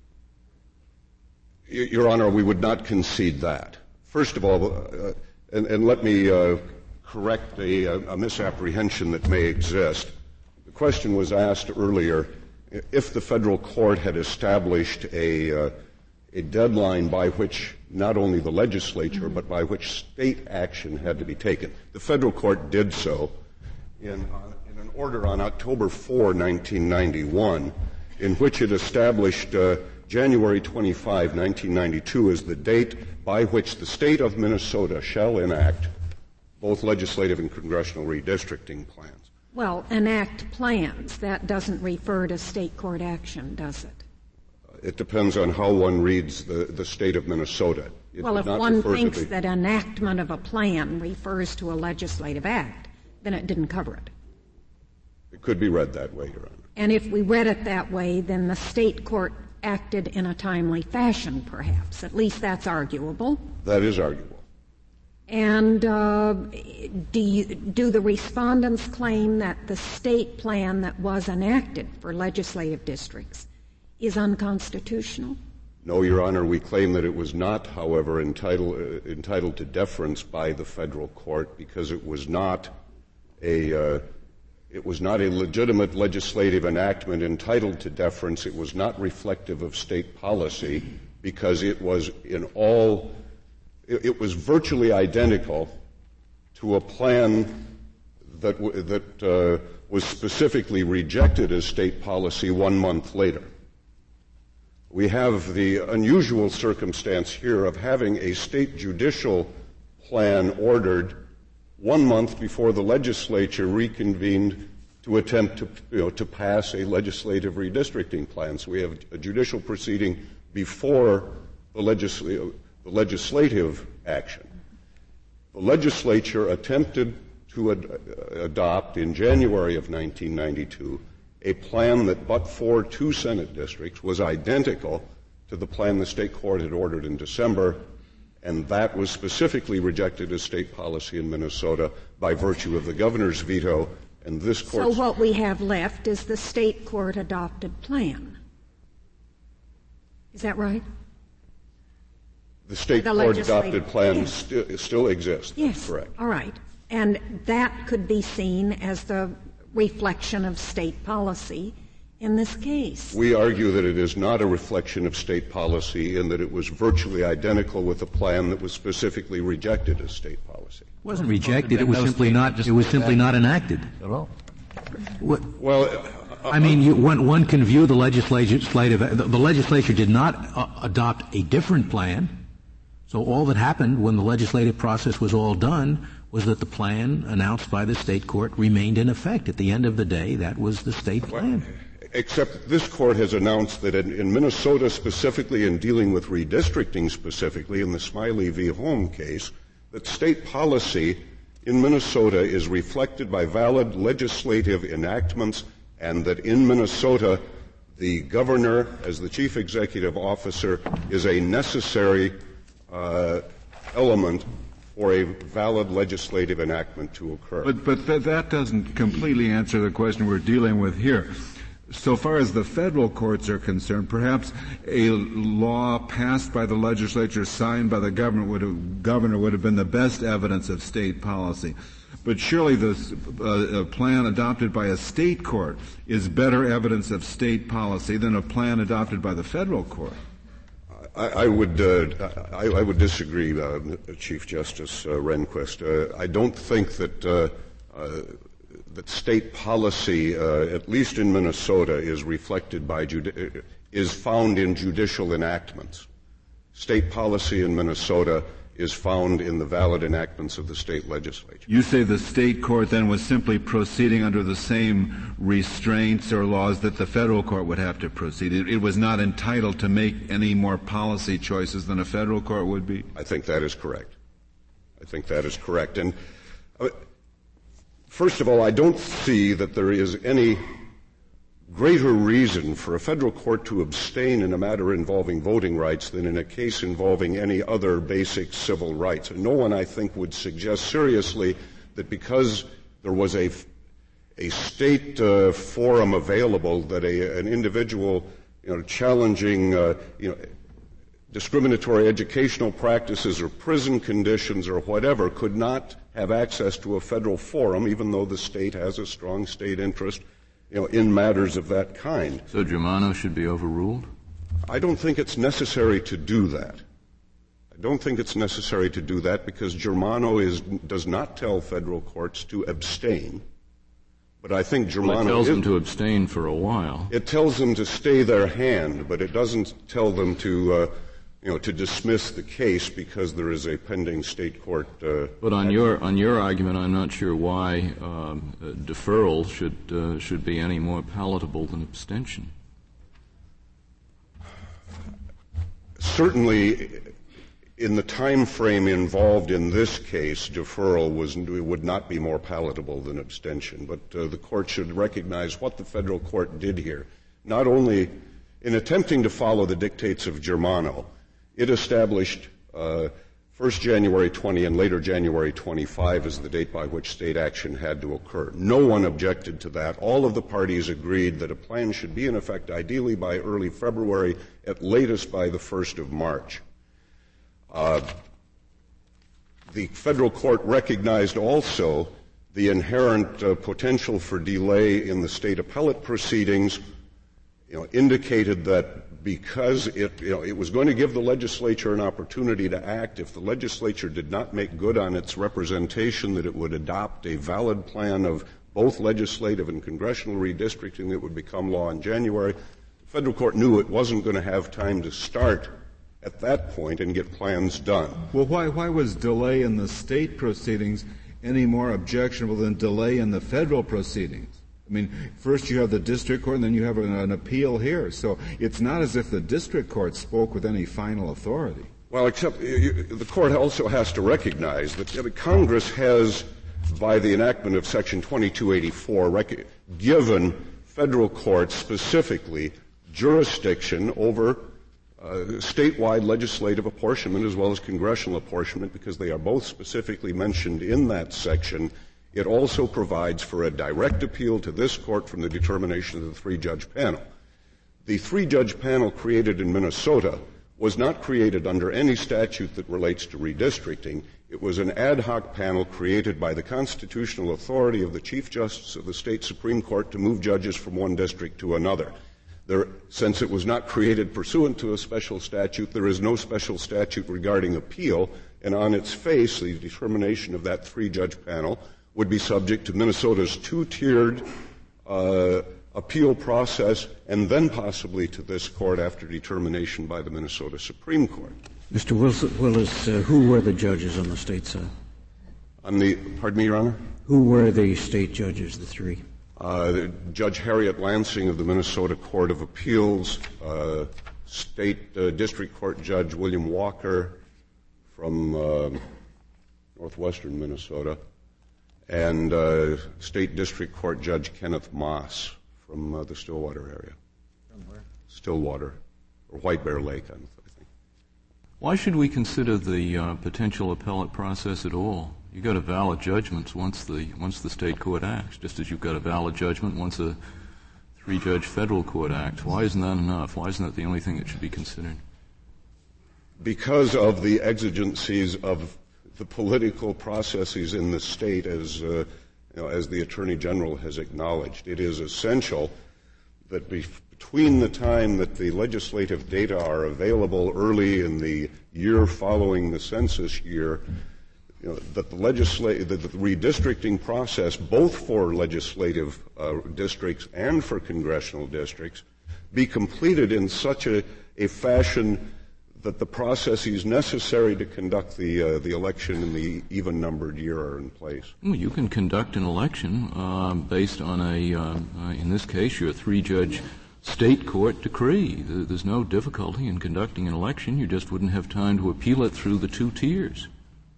Your Honor, we would not concede that. First of all, uh, and, and let me uh, correct a, a misapprehension that may exist. The question was asked earlier if the federal court had established a, uh, a deadline by which not only the legislature, mm-hmm. but by which state action had to be taken. The federal court did so in, uh, in an order on October fourth, nineteen ninety-one, in which it established uh, January twenty-fifth, nineteen ninety-two as the date by which the state of Minnesota shall enact both legislative and congressional redistricting plans. Well, enact plans. That doesn't refer to state court action, does it? Uh, it depends on how one reads the, the state of Minnesota. It well, if not one refer thinks to the, that enactment of a plan refers to a legislative act, then it didn't cover it. It could be read that way, Your Honor. And if we read it that way, then the state court acted in a timely fashion, perhaps. At least that's arguable. That is arguable. And uh, do, you, do the respondents claim that the state plan that was enacted for legislative districts is unconstitutional? No, Your Honor. We claim that it was not, however, entitled, uh, entitled to deference by the federal court because it was not a uh, it was not a legitimate legislative enactment entitled to deference. It was not reflective of state policy because it was in all it was virtually identical to a plan that, w- that uh, was specifically rejected as state policy one month later. We have the unusual circumstance here of having a state judicial plan ordered one month before the legislature reconvened to attempt to, you know, to pass a legislative redistricting plan. So we have a judicial proceeding before the legislative The legislative action. The legislature attempted to ad- adopt in January of nineteen ninety-two a plan that, but for two Senate districts, was identical to the plan the state court had ordered in December, and that was specifically rejected as state policy in Minnesota by virtue of the governor's veto, and this court. So what we have left is the state court adopted plan. Is that right? The state the court adopted plan yes. sti- still exists. Yes. Correct. All right. And that could be seen as the reflection of state policy in this case. We argue that it is not a reflection of state policy and that it was virtually identical with a plan that was specifically rejected as state policy. It wasn't rejected. It was simply not. It was simply not enacted. At all. What, well, uh, I mean, you, one, one can view the legislative. The, the legislature did not uh, adopt a different plan. So all that happened when the legislative process was all done was that the plan announced by the state court remained in effect. At the end of the day, that was the state plan. Except this court has announced that in, in Minnesota specifically, in dealing with redistricting specifically, in the Smiley v. Home case, that state policy in Minnesota is reflected by valid legislative enactments, and that in Minnesota the governor, as the chief executive officer, is a necessary Uh, element for a valid legislative enactment to occur. But, but th- that doesn't completely answer the question we're dealing with here. So far as the federal courts are concerned, perhaps a law passed by the legislature, signed by the government would have, governor would have been the best evidence of state policy. But surely the uh, plan adopted by a state court is better evidence of state policy than a plan adopted by the federal court. I, I would uh, I, I would disagree, uh, Chief Justice uh, Rehnquist. Uh, I don't think that uh, uh, that state policy, uh, at least in Minnesota, is reflected by judi- is found in judicial enactments. State policy in Minnesota is found in the valid enactments of the state legislature. You say the state court then was simply proceeding under the same restraints or laws that the federal court would have to proceed. It, it was not entitled to make any more policy choices than a federal court would be? I think that is correct. I think that is correct. And uh, first of all, I don't see that there is any greater reason for a federal court to abstain in a matter involving voting rights than in a case involving any other basic civil rights. And no one, I think, would suggest seriously that because there was a, a state uh, forum available that a, an individual, you know, challenging, uh, you know, discriminatory educational practices or prison conditions or whatever could not have access to a federal forum, even though the state has a strong state interest, you know, in matters of that kind. So Germano should be overruled? I don't think it's necessary to do that. I don't think it's necessary to do that because Germano is, does not tell federal courts to abstain. But I think Germano well, it tells is, them to abstain for a while. It tells them to stay their hand, but it doesn't tell them to, uh, you know, to dismiss the case because there is a pending state court. Uh, but on your on your argument, I'm not sure why um, uh, deferral should uh, should be any more palatable than abstention. Certainly, in the time frame involved in this case, deferral was, would not be more palatable than abstention. But uh, the court should recognize what the federal court did here. Not only in attempting to follow the dictates of Germano, it established uh, First January twenty and later January twenty-five is the date by which state action had to occur. No one objected to that. All of the parties agreed that a plan should be in effect ideally by early February, at latest by the first of March. Uh, the federal court recognized also the inherent uh, potential for delay in the state appellate proceedings, you know, indicated that because it, you know, it was going to give the legislature an opportunity to act if the legislature did not make good on its representation that it would adopt a valid plan of both legislative and congressional redistricting that would become law in January. The federal court knew it wasn't going to have time to start at that point and get plans done. Well, why, why was delay in the state proceedings any more objectionable than delay in the federal proceedings? I mean, first you have the district court and then you have an, an appeal here. So it's not as if the district court spoke with any final authority. Well, except you, the court also has to recognize that you know, Congress has, by the enactment of Section twenty-two eighty-four, rec- given federal courts specifically jurisdiction over uh, statewide legislative apportionment as well as congressional apportionment, because they are both specifically mentioned in that section. It also provides for a direct appeal to this court from the determination of the three-judge panel. The three-judge panel created in Minnesota was not created under any statute that relates to redistricting. It was an ad hoc panel created by the constitutional authority of the Chief Justice of the State Supreme Court to move judges from one district to another. There, since it was not created pursuant to a special statute, there is no special statute regarding appeal, and on its face, the determination of that three-judge panel would be subject to Minnesota's two-tiered uh, appeal process and then possibly to this court after determination by the Minnesota Supreme Court. Mister Wilson, Willis, uh, who were the judges on the state side? On the, pardon me, Your Honor? Who were the state judges, the three? Uh, Judge Harriet Lansing of the Minnesota Court of Appeals, uh, State uh, District Court Judge William Walker from uh, northwestern Minnesota, and uh, State District Court Judge Kenneth Moss from uh, the Stillwater area. From where? Stillwater, or White Bear Lake, I think. Why should we consider the uh, potential appellate process at all? You've got a valid judgment once the once the state court acts, just as you've got a valid judgment once a three-judge federal court acts. Why isn't that enough? Why isn't that the only thing that should be considered? Because of the exigencies of the political processes in the state, as uh, you know, as the Attorney General has acknowledged. It is essential that be- between the time that the legislative data are available early in the year following the census year, you know, that the legisla- that the redistricting process, both for legislative uh, districts and for congressional districts, be completed in such a, a fashion that the processes necessary to conduct the uh, the election in the even-numbered year are in place. Well, you can conduct an election uh, based on a, uh, uh, in this case, your three-judge state court decree. There's no difficulty in conducting an election. You just wouldn't have time to appeal it through the two tiers.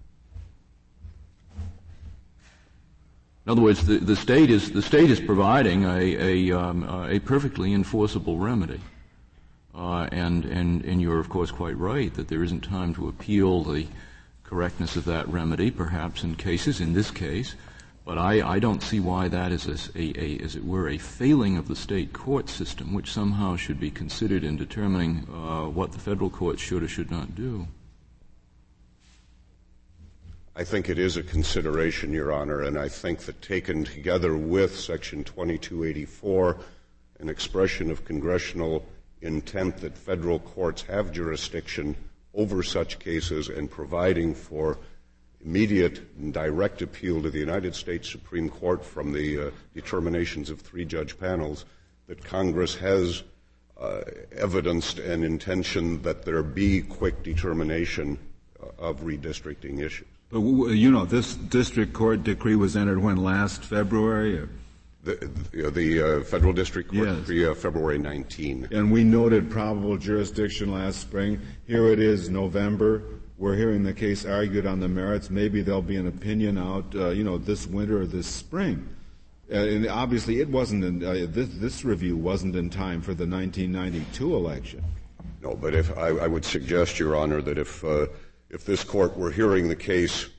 In other words, the, the state is the state is providing a a, um, uh, a perfectly enforceable remedy. Uh, and, and, and you're, of course, quite right that there isn't time to appeal the correctness of that remedy, perhaps in cases, in this case. But I, I don't see why that is, a, a, a, as it were, a failing of the state court system, which somehow should be considered in determining uh, what the federal courts should or should not do. I think it is a consideration, Your Honor, and I think that taken together with Section twenty-two eighty-four, an expression of congressional intent that federal courts have jurisdiction over such cases and providing for immediate and direct appeal to the United States Supreme Court from the uh, determinations of three-judge panels, that Congress has uh, evidenced an intention that there be quick determination uh, of redistricting issues. But, you know, this district court decree was entered when, last February? Or? The, the, the uh, federal district court yes. decree, uh, February nineteenth. And we noted probable jurisdiction last spring. Here it is, November. We're hearing the case argued on the merits. Maybe there'll be an opinion out, uh, you know, this winter or this spring. Uh, and obviously, it wasn't. In, uh, this, this review wasn't in time for the nineteen ninety-two election. No, but if I, I would suggest, Your Honor, that if uh, if this court were hearing the case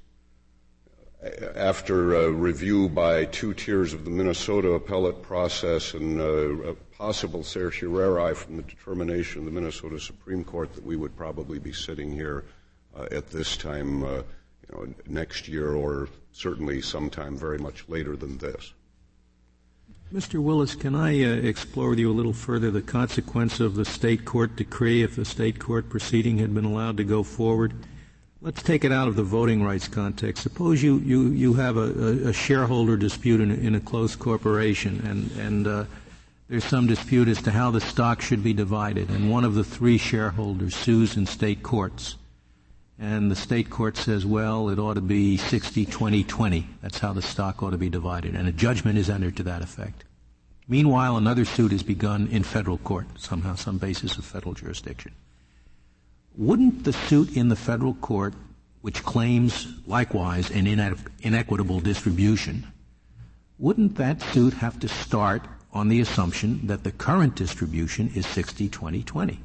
after a review by two tiers of the Minnesota appellate process and uh, a possible certiorari from the determination of the Minnesota Supreme Court, that we would probably be sitting here uh, at this time uh, you know, next year, or certainly sometime very much later than this. Mister Willis, can I uh, explore with you a little further the consequence of the state court decree if the state court proceeding had been allowed to go forward? Let's take it out of the voting rights context. Suppose you, you, you have a, a shareholder dispute in a, in a closed corporation, and, and uh, there's some dispute as to how the stock should be divided, and one of the three shareholders sues in state courts. And the state court says, well, it ought to be sixty, twenty, twenty. That's how the stock ought to be divided. And a judgment is entered to that effect. Meanwhile, another suit is begun in federal court, somehow, some basis of federal jurisdiction. Wouldn't the suit in the federal court, which claims likewise an inequitable distribution, wouldn't that suit have to start on the assumption that the current distribution is sixty, twenty, twenty?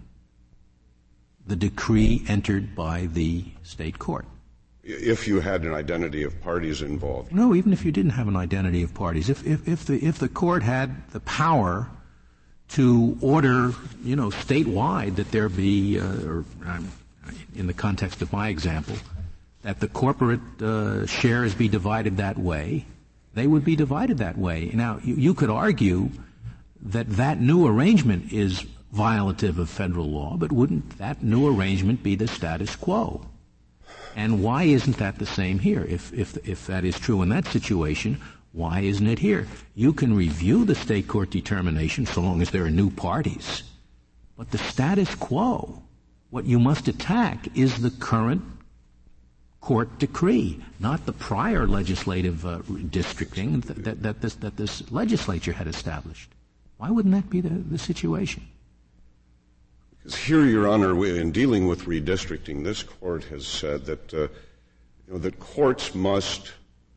The decree entered by the state court. If you had an identity of parties involved. No, even if you didn't have an identity of parties. If, if, if the, if the court had the power to order, you know, statewide that there be, uh, or um, in the context of my example, that the corporate uh, shares be divided that way, they would be divided that way. Now, you, you could argue that that new arrangement is violative of federal law, but wouldn't that new arrangement be the status quo? And why isn't that the same here? If, if, if that is true in that situation, why isn't it here? You can review the state court determination so long as there are new parties. But the status quo, what you must attack is the current court decree, not the prior legislative uh, districting that, that, that, this, that this legislature had established. Why wouldn't that be the, the situation? Because here, Your Honor, in dealing with redistricting, this court has said that uh, you know, that courts must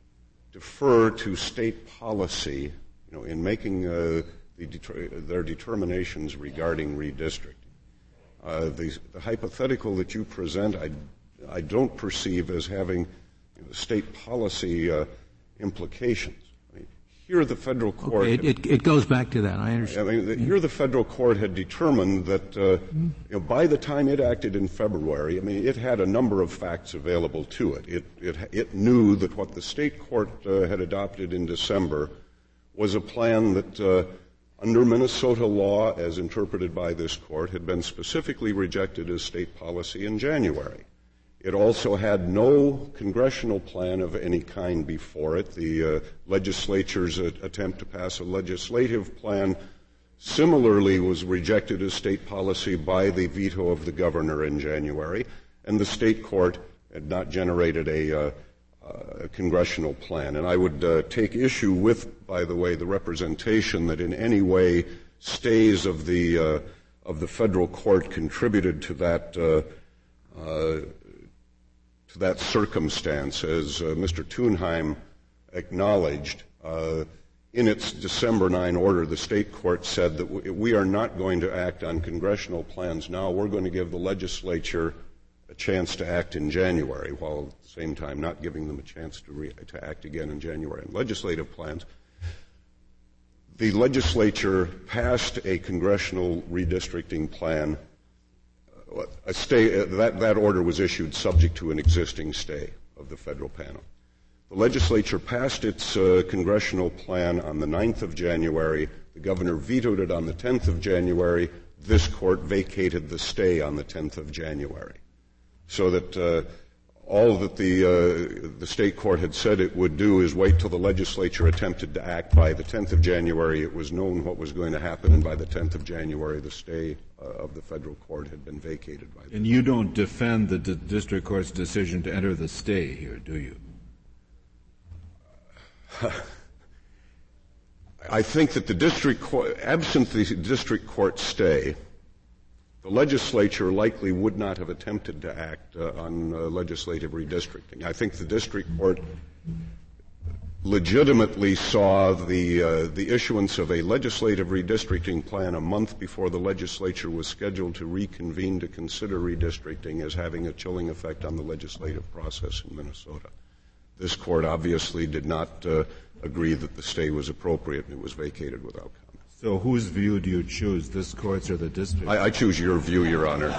defer to state policy, you know, in making uh, the det- their determinations regarding redistricting. Uh, the, the hypothetical that you present, I, I don't perceive as having you know, state policy uh, implications. I mean, here, the federal court. Okay, it, it, it goes back to that. I understand. I mean, the, here, the federal court had determined that uh, you know, by the time it acted in February, I mean, it had a number of facts available to it. It, it, it knew that what the state court uh, had adopted in December was a plan that, uh, under Minnesota law, as interpreted by this court, had been specifically rejected as state policy in January. It also had no congressional plan of any kind before it. The uh, legislature's uh, attempt to pass a legislative plan similarly was rejected as state policy by the veto of the governor in January, and the state court had not generated a, uh, uh, a congressional plan. And I would uh, take issue with, by the way, the representation that in any way stays of the uh, of the federal court contributed to that uh, uh, to that circumstance. As uh, Mister Thunheim acknowledged, uh, in its December ninth order, the state court said that w- we are not going to act on congressional plans now. We're going to give the legislature a chance to act in January, while at the same time not giving them a chance to, re- to act again in January on legislative plans. The legislature passed a congressional redistricting plan. A stay, uh, that, that order was issued subject to an existing stay of the federal panel. The legislature passed its uh, congressional plan on the ninth of January. The governor vetoed it on the tenth of January. This court vacated the stay on the tenth of January. So that uh, all that the, uh, the state court had said it would do is wait till the legislature attempted to act. By the tenth of January, it was known what was going to happen, and by the tenth of January, the stay uh, of the federal court had been vacated by the And you don't defend the d- district court's decision to enter the stay here, do you? I think that the district court, absent the district court stay, the legislature likely would not have attempted to act uh, on uh, legislative redistricting. I think the district court legitimately saw the uh, the issuance of a legislative redistricting plan a month before the legislature was scheduled to reconvene to consider redistricting as having a chilling effect on the legislative process in Minnesota. This court obviously did not uh, agree that the stay was appropriate, and it was vacated without comment. So whose view do you choose, this court's or the district? I, I choose your view, Your Honor.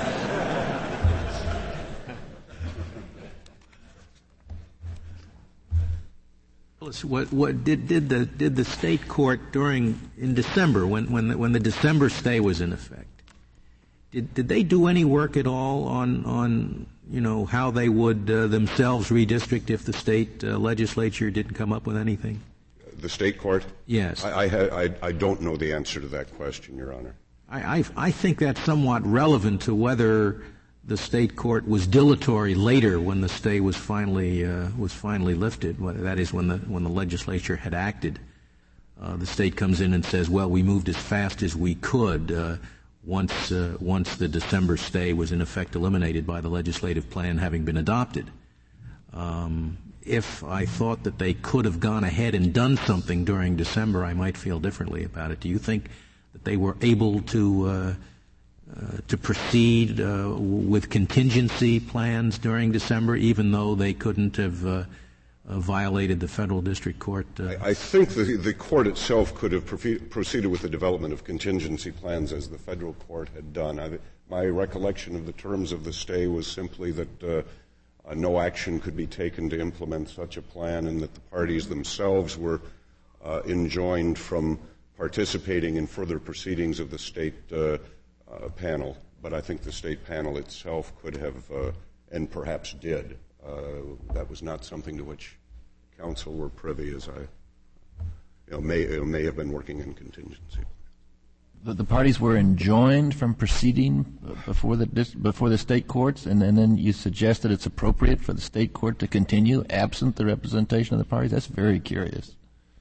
What, what did, did the did the state court during in December when when the, when the December stay was in effect? Did did they do any work at all on on you know how they would uh, themselves redistrict if the state uh, legislature didn't come up with anything? The state court? Yes. I I, ha- I I don't know the answer to that question, Your Honor. I I, I think that's somewhat relevant to whether the state court was dilatory later when the stay was finally uh, was finally lifted. That is, when the when the legislature had acted. Uh, the state comes in and says, "Well, we moved as fast as we could uh, once uh, once the December stay was in effect eliminated by the legislative plan having been adopted." Um, if I thought that they could have gone ahead and done something during December, I might feel differently about it. Do you think that they were able to? Uh, Uh, to proceed uh, with contingency plans during December, even though they couldn't have uh, uh, violated the federal district court? Uh... I, I think the, the court itself could have profe- proceeded with the development of contingency plans as the federal court had done. I, my recollection of the terms of the stay was simply that uh, uh, no action could be taken to implement such a plan, and that the parties themselves were uh, enjoined from participating in further proceedings of the state uh, Uh, panel, but I think the state panel itself could have, uh, and perhaps did. Uh, that was not something to which counsel were privy, as I you know, may uh, may have been working in contingency. The, the parties were enjoined from proceeding before the before the state courts, and, and then you suggest that it's appropriate for the state court to continue absent the representation of the parties. That's very curious.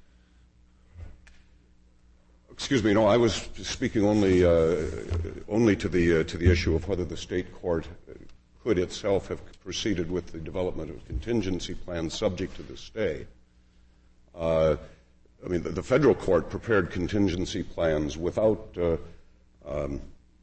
Excuse me. No, I was speaking only uh, only to the uh, to the issue of whether the state court could itself have proceeded with the development of contingency plans subject to the stay. Uh, I mean, the, the federal court prepared contingency plans without. Uh, um,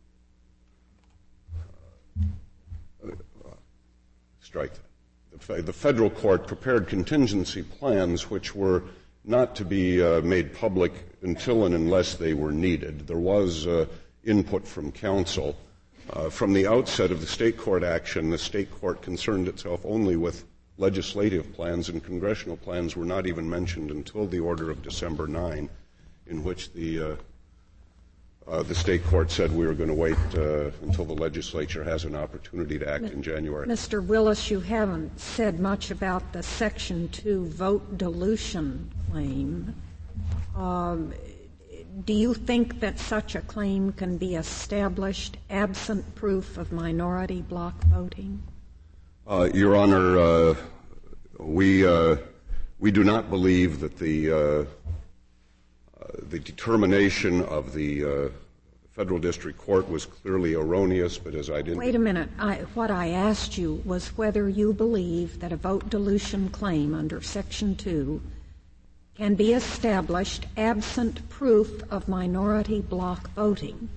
uh, strike that. The, the federal court prepared contingency plans which were not to be uh, made public until and unless they were needed. There was uh, input from counsel. Uh, from the outset of the state court action, the state court concerned itself only with legislative plans, and congressional plans were not even mentioned until the order of December ninth, in which the uh, uh, the state court said we were going to wait uh, until the legislature has an opportunity to act in January. Mister Willis, you haven't said much about the Section two vote dilution claim. Um, do you think that such a claim can be established absent proof of minority bloc voting? Uh, Your Honor, uh, we uh, we do not believe that the uh, uh, the determination of the uh, federal district court was clearly erroneous. But as I didn't wait a minute, I, what I asked you was whether you believe that a vote dilution claim under Section two can be established absent proof of minority bloc voting.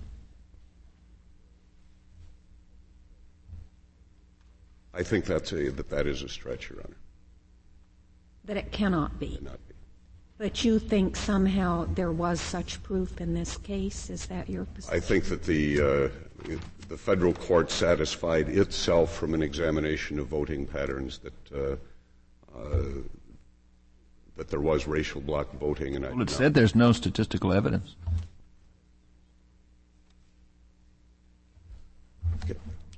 I think that's a, that that is a stretch, Your Honor. That it cannot be. Cannot be. But you think somehow there was such proof in this case? Is that your position? I think that the uh, the federal court satisfied itself from an examination of voting patterns that uh, uh, that there was racial bloc voting, and I well, it said there's no statistical evidence. Okay.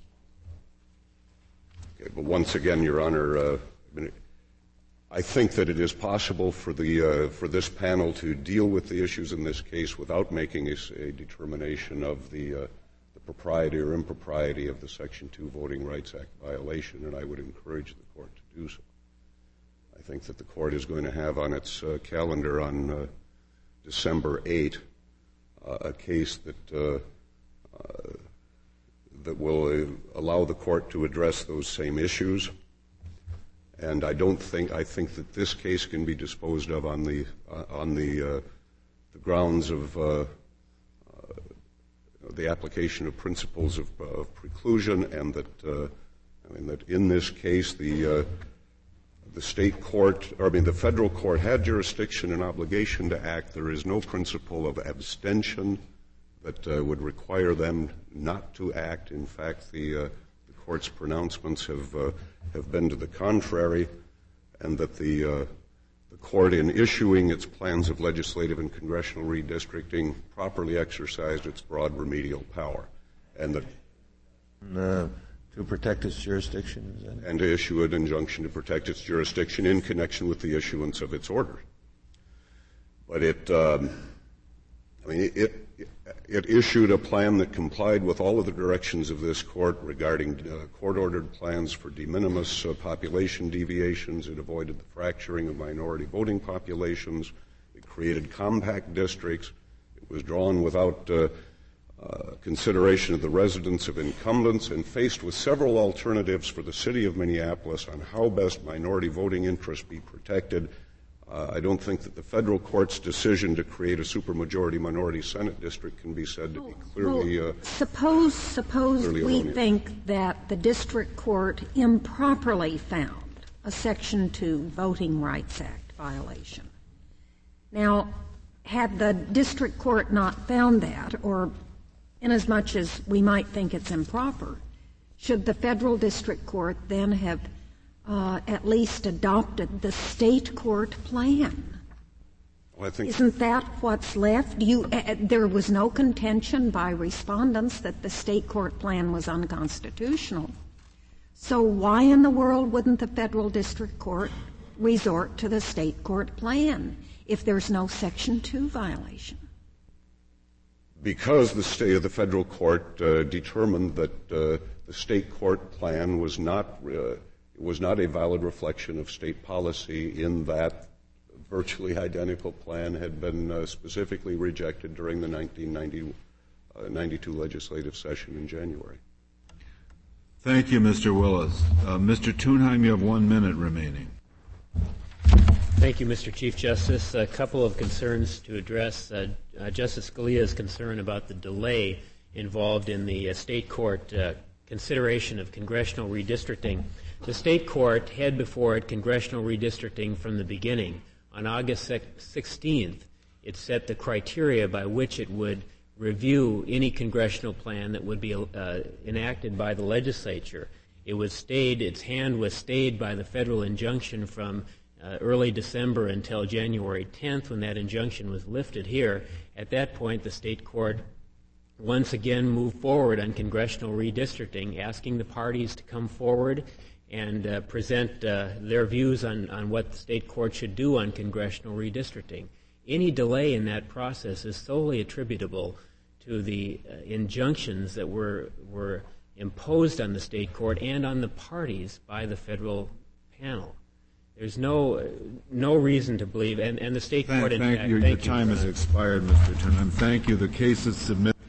Okay, but once again, Your Honor, uh, I, mean, I think that it is possible for the uh, for this panel to deal with the issues in this case without making a, a determination of the, uh, the propriety or impropriety of the Section two Voting Rights Act violation, and I would encourage the court to do so. I think that the court is going to have on its uh, calendar on uh, December eighth uh, a case that uh, uh, that will uh, allow the court to address those same issues. and I don't think I think that this case can be disposed of on the uh, on the uh, the grounds of uh, uh, the application of principles of, uh, of preclusion, and that uh, I mean that in this case the uh, the state court, or I mean the federal court, had jurisdiction and obligation to act. There is no principle of abstention that uh, would require them not to act. In fact, the, uh, the court's pronouncements have uh, have been to the contrary, and that the uh, the court, in issuing its plans of legislative and congressional redistricting, properly exercised its broad remedial power, and that uh, to protect its jurisdiction, is that it? and to issue an injunction to protect its jurisdiction in connection with the issuance of its order. But it, um, I mean, it, it it issued a plan that complied with all of the directions of this court regarding uh, court-ordered plans for de minimis uh, population deviations. It avoided the fracturing of minority voting populations. It created compact districts. It was drawn without uh, uh, consideration of the residents of incumbents, and faced with several alternatives for the city of Minneapolis on how best minority voting interests be protected. Uh, I don't think that the federal court's decision to create a supermajority minority Senate district can be said to be clearly. Well, uh, suppose suppose clearly we erroneous. think that the district court improperly found a Section two Voting Rights Act violation. Now, had the district court not found that, or inasmuch as we might think it's improper, should the federal district court then have Uh, at least adopted the state court plan? well, I think Isn't that what's left? You, uh, there was no contention by respondents that the state court plan was unconstitutional. So why in the world wouldn't the federal district court resort to the state court plan if there's no Section two violation? because the state of the federal court uh, determined that uh, the state court plan was not uh, was not a valid reflection of state policy, in that virtually identical plan had been uh, specifically rejected during the nineteen ninety-two legislative session in January. Thank you, Mister Willis. Uh, Mister Thunheim, you have one minute remaining. Thank you, Mister Chief Justice. A couple of concerns to address. Uh, uh, Justice Scalia's concern about the delay involved in the uh, state court uh, consideration of congressional redistricting. The state court had before it congressional redistricting from the beginning. On August sixteenth, it set the criteria by which it would review any congressional plan that would be uh, enacted by the legislature. It was stayed, its hand was stayed by the federal injunction from uh, early December until January tenth, when that injunction was lifted here. At that point, the state court once again moved forward on congressional redistricting, asking the parties to come forward and uh, present uh, their views on, on what the state court should do on congressional redistricting. Any delay in that process is solely attributable to the uh, injunctions that were were imposed on the state court and on the parties by the federal panel. There's no uh, no reason to believe, and, and the state Thank, court, in thank fact, you. thank Your time you. has expired, Mister Thunheim. Thank you. The case is submitted.